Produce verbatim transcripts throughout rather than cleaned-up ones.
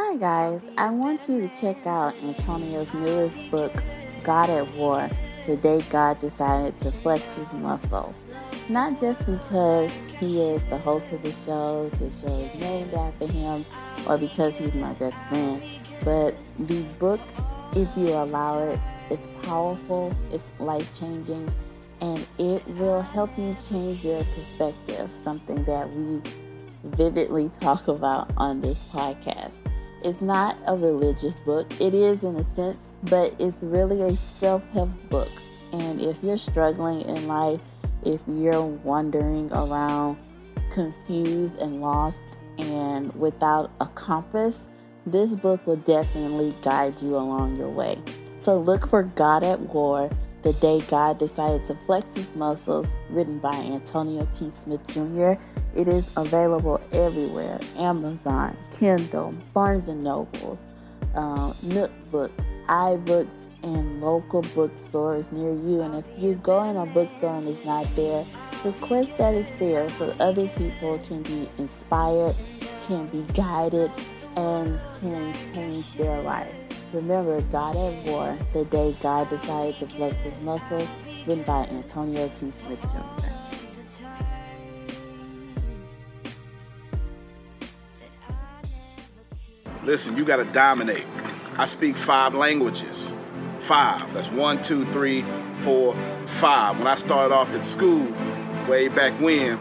Hi guys, I want you to check out Antonio's newest book, God at War, The Day God Decided to Flex His Muscles. Not just because he is the host of the show, the show is named after him, or because he's my best friend, but the book, if you allow it, it's powerful, it's life-changing, and it will help you change your perspective, something that we vividly talk about on this podcast. It's not a religious book. It is in a sense, but it's really a self-help book. And if you're struggling in life, if you're wandering around confused and lost and without a compass, this book will definitely guide you along your way. So look for God at War, The Day God Decided to Flex His Muscles, written by Antonio T. Smith Junior It is available everywhere: Amazon, Kindle, Barnes and Nobles, uh, Nook Books, iBooks, and local bookstores near you. And if you go in a bookstore and it's not there, request that it's there so other people can be inspired, can be guided, and can change their life. Remember, God at War, The Day God Decided to Flex His Muscles, written by Antonio T. Smith Junior Listen, you got to dominate. I speak five languages. Five. That's one, two, three, four, five. When I started off at school, way back when,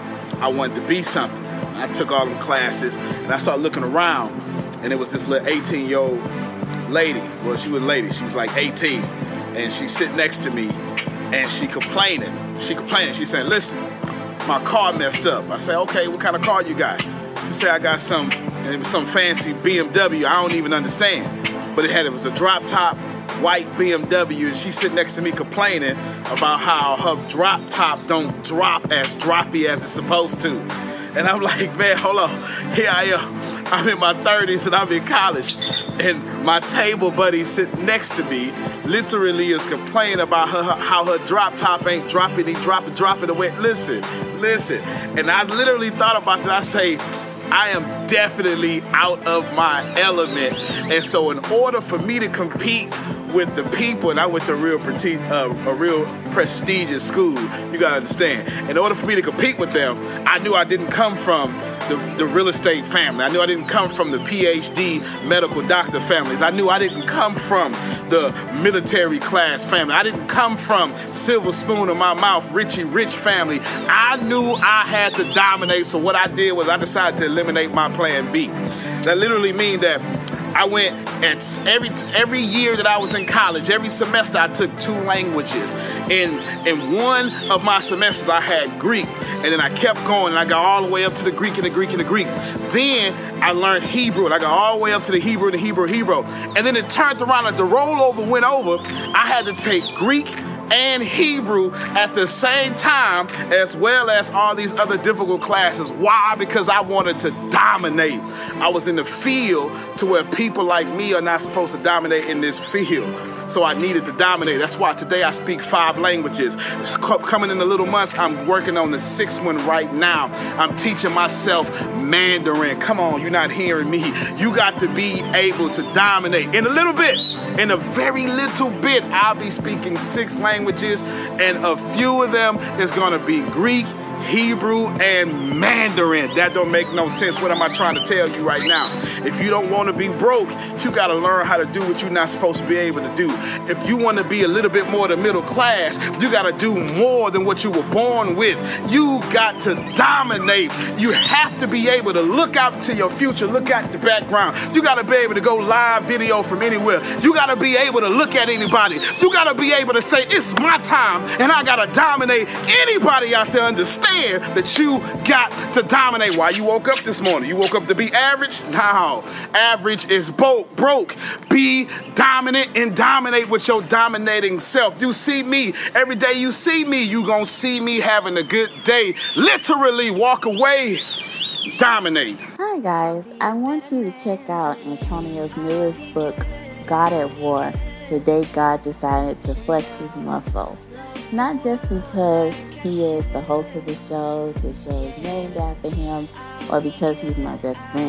I wanted to be something. I took all them classes, and I started looking around, and it was this little eighteen-year-old lady. Well, she was a lady. She was like eighteen, and she sit next to me, and she complaining. She complaining. She saying, "Listen, my car messed up." I say, "Okay, what kind of car you got?" She said, "I got some, and it was some fancy B M W. I don't even understand, but it had it was a drop top white B M W." And she sitting next to me complaining about how her drop top don't drop as droppy as it's supposed to. And I'm like, man, hold on. Here I am. I'm in my thirties and I'm in college, and my table buddy sitting next to me literally is complaining about her, how her drop top ain't dropping, he dropping, dropping away. Listen, listen. And I literally thought about that. I say, I am definitely out of my element. And so in order for me to compete with the people, and I went to a real, uh, a real prestigious school, you gotta understand, in order for me to compete with them, I knew I didn't come from the, the real estate family. I knew I didn't come from the P H D medical doctor families. I knew I didn't come from the military class family. I didn't come from silver spoon in my mouth, Richie Rich family. I knew I had to dominate, so what I did was I decided to eliminate my plan B. That literally means that I went at every every year that I was in college, every semester I took two languages. In in one of my semesters I had Greek, and then I kept going and I got all the way up to the Greek and the Greek and the Greek. Then I learned Hebrew and I got all the way up to the Hebrew and the Hebrew, Hebrew. And then it turned around and the rollover went over. I had to take Greek and Hebrew at the same time, as well as all these other difficult classes. Why? Because I wanted to dominate. I was in the field to where people like me are not supposed to dominate in this field. So I needed to dominate. That's why today I speak five languages. Coming in the little months, I'm working on the sixth one right now. I'm teaching myself Mandarin. Come on, you're not hearing me. You got to be able to dominate. In a little bit, in a very little bit, I'll be speaking six languages, and a few of them is going to be Greek, Hebrew, and Mandarin. That don't make no sense. What am I trying to tell you right now? If you don't want to be broke, you got to learn how to do what you're not supposed to be able to do. If you want to be a little bit more the middle class, you got to do more than what you were born with. You got to dominate. You have to be able to look out to your future, look at the background. You got to be able to go live video from anywhere. You got to be able to look at anybody. You got to be able to say, it's my time, and I got to dominate. Anybody out there understand that you got to dominate. Why you woke up this morning? You woke up to be average? No. Average is broke. Broke. Be dominant and dominate with your dominating self. You see me. Every day you see me, you gonna see me having a good day. Literally walk away. Dominate. Hi guys, I want you to check out Antonio's newest book, God at War, The Day God Decided to Flex His Muscles. Not just because he is the host of the show, the show is named after him, or because he's my best friend,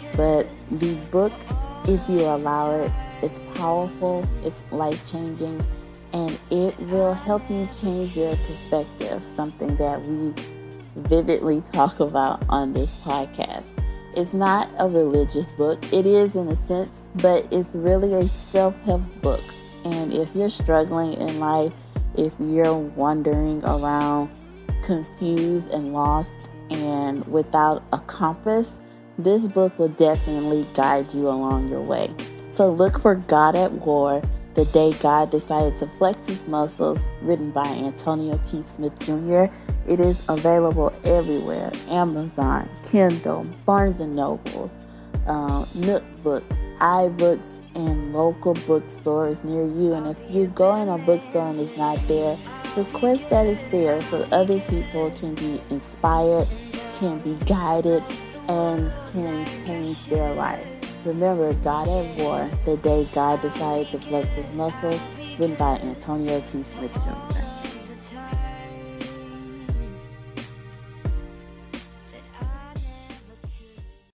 But the book, if you allow it, it's powerful, it's life-changing, and it will help you change your perspective, something that we vividly talk about on this podcast. It's not a religious book. It is in a sense, but it's really a self-help book. And if you're struggling in life, if you're wandering around confused and lost and without a compass, this book will definitely guide you along your way. So look for God at War, The Day God Decided to Flex His Muscles, written by Antonio T. Smith Junior It is available everywhere: Amazon, Kindle, Barnes and Nobles, uh, Nook Books, iBooks, and local bookstores near you. And if you go in a bookstore and it's not there, request that it's there so other people can be inspired, can be guided, and can change their life. Remember, God at War, The Day God Decided to Flex His Muscles, written by Antonio T. Smith Junior